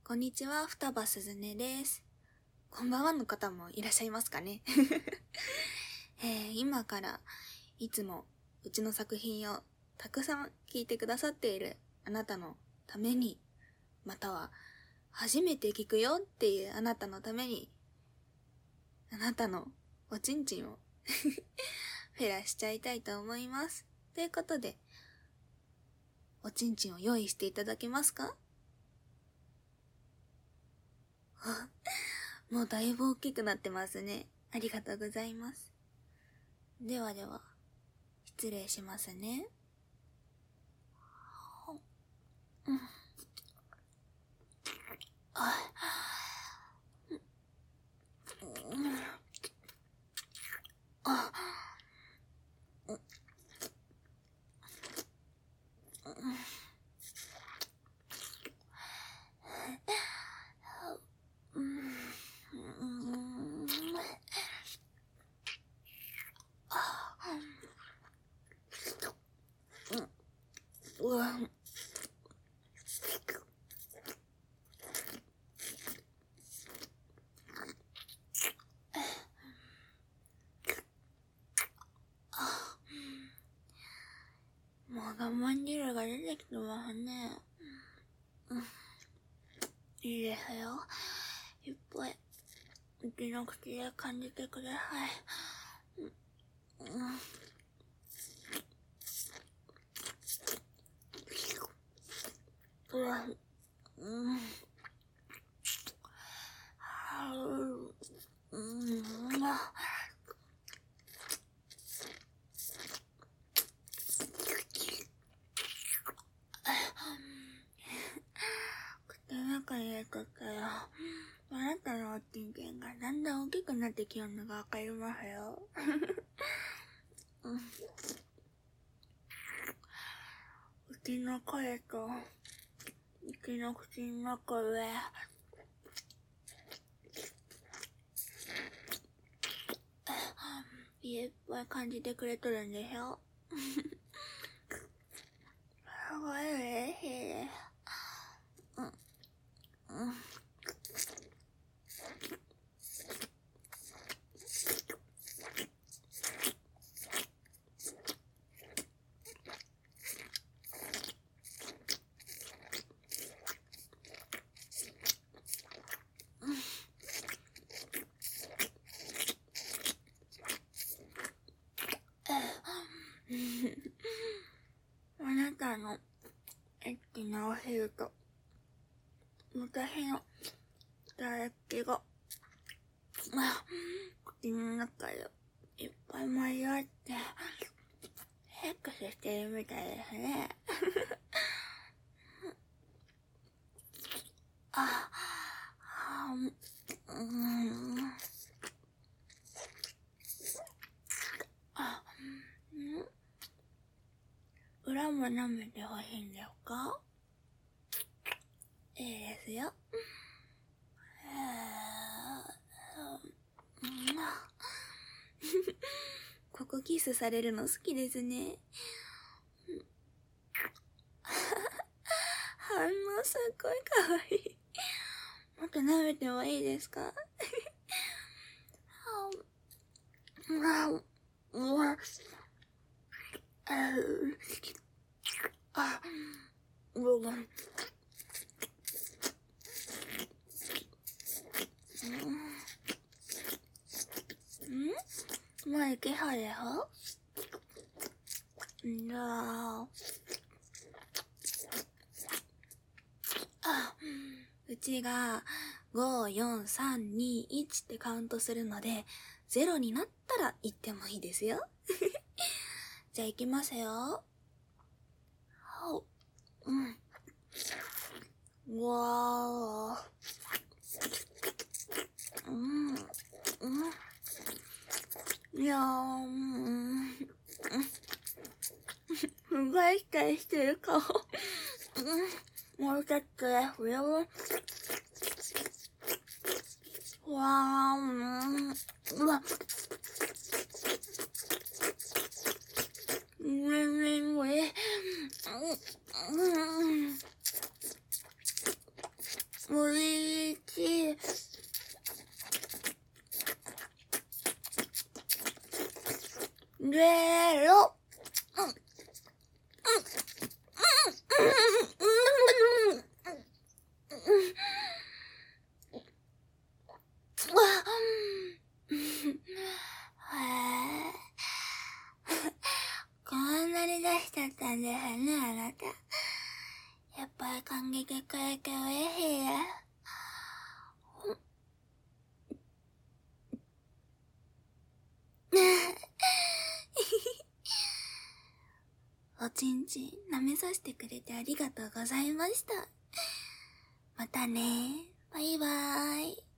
こんにちは、双葉すずねです。こんばんはの方もいらっしゃいますかね。今からいつもうちの作品をたくさん聞いてくださっているあなたのために、または初めて聞くよっていうあなたのために、あなたのおちんちんを減らしちゃいたいと思います。ということで、おちんちんを用意していただけますか？もうだいぶ大きくなってますね。ありがとうございます。ではでは、失礼しますね。うん。もう我慢汁が出てきてますね。いいですよ。いっぱい、うちの口で感じてください。口の中に入れとったら、あなたのおちんちんがだんだん大きくなってきよるのがわかりますよ。うちの声と、うちの口の中で、いっぱい感じてくれとるんでしょ。すごい嬉しいです。あなたのエッチなお汁と私の唾液が口の中でいっぱい混ざってセックスしてるみたいですね。裏も舐めてほしいんですか？いいですよ。ここキスされるの好きですね。反応すっごいかわいい。もっと舐めてもいいですか？もういけそうでしょ？じゃあ、うちが5、4、3、2、1ってカウントするので、0になったら言ってもいいですよ。じゃあ行きますよ。わー。いやふがいたりしてる顔。もうちょっとですよ。わー、うわ。 おいしい。ゲロ。こんなに出しちゃったんですね、あなた。やっぱり感激くれて嬉しいです。おちんちん舐めさせてくれてありがとうございました。またね。バイバーイ。